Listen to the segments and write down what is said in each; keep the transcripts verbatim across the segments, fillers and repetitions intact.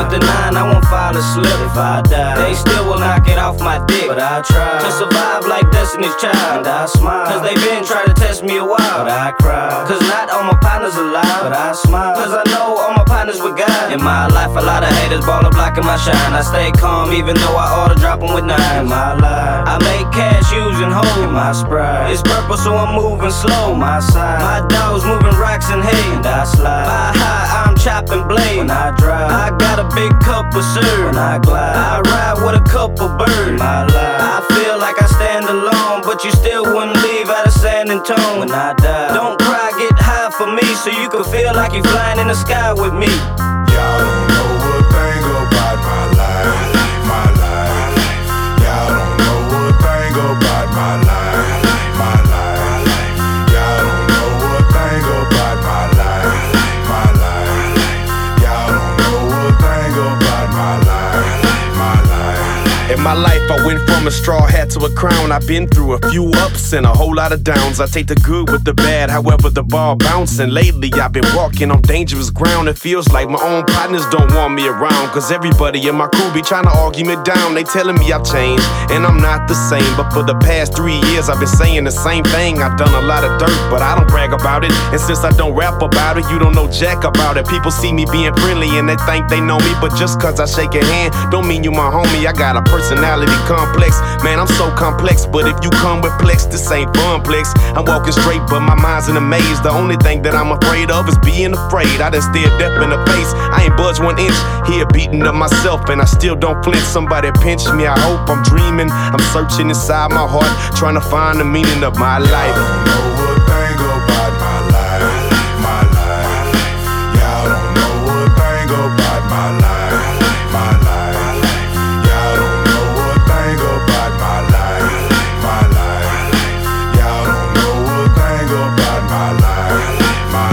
with the nine, I won't fall asleep. If I die, they still will knock it off my dick, but I try to survive like Destiny's Child. And I smile, cause they been trying to test me a while, but I cry, cause not all my partners alive. But I smile, cause I know all my partners with God. In my life, a lot of haters ball up blocking my shine. I stay calm even though I ought to drop them with nine. In my life, I make cash using hoes. My sprite, it's purple so I'm moving slow. My side, my dogs moving rocks and hay. And I slide, by high, I'm chopping blade. When I drive, I got a big cup of syrup. When I glide, I ride with a couple birds. In my life, I feel like I stand alone, but you still wouldn't leave out of San Antonio. When I die, don't cry, get high for me, so you can feel like you're flying in the sky with me. Y'all don't know a thing about my life, my life. Y'all don't know a thing about my life, my life. Y'all don't know a thing about my life, my life. Y'all don't know a thing about my life, my life. In my life, I went from a straw hat to a crown. I've been through a few ups and a whole lot of downs. I take the good with the bad, however the ball bouncing. Lately, I've been walking on dangerous ground. It feels like my own partners don't want me around, cause everybody in my crew be trying to argue me down. They telling me I've changed, and I'm not the same. But for the past three years, I've been saying the same thing. I've done a lot of dirt, but I don't brag about it. And since I don't rap about it, you don't know jack about it. People see me being friendly and they think they know me, but just cause I shake a hand, don't mean you my homie. I got a personality complex, man, I'm so complex. But if you come with plex, this ain't funplex. I'm walking straight, but my mind's in a maze. The only thing that I'm afraid of is being afraid. I done stared death in the face, I ain't budged one inch. Here beating up myself, and I still don't flinch. Somebody pinch me, I hope I'm dreaming. I'm searching inside my heart, trying to find the meaning of my life. Y'all don't know a thing about my life, my life. Y'all don't know a thing about my life, my life. Y'all don't know a thing about my life, my life. Y'all don't know a thing about my life, my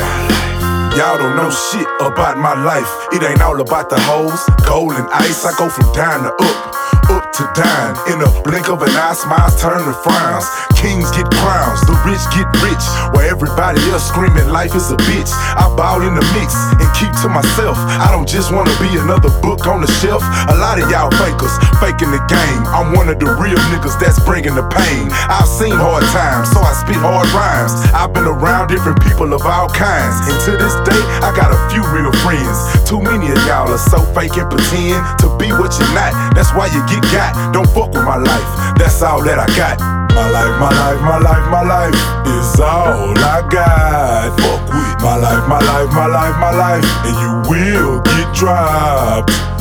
life. Y'all don't know shit about my life. It ain't all about the hoes, gold and ice. I go from down to up, up to down. In a blink of an eye, smiles turn to frowns. Kings get crowns, the rich get rich, while everybody else screaming life is a bitch. I ball in the mix and keep to myself. I don't just wanna be another book on the shelf. A lot of y'all fakers, faking the game. I'm one of the real niggas that's bringing the pain. I've seen hard times, so I spit hard rhymes. I've been around different people of all kinds, and to this day, I got a few real friends. Too many of y'all are so fake and pretend to be what you're not. That's why you get got. Don't fuck with my life, that's all that I got. My life, my life, my life, my life is all I got. Fuck with my life, my life, my life, my life, and you will get dropped.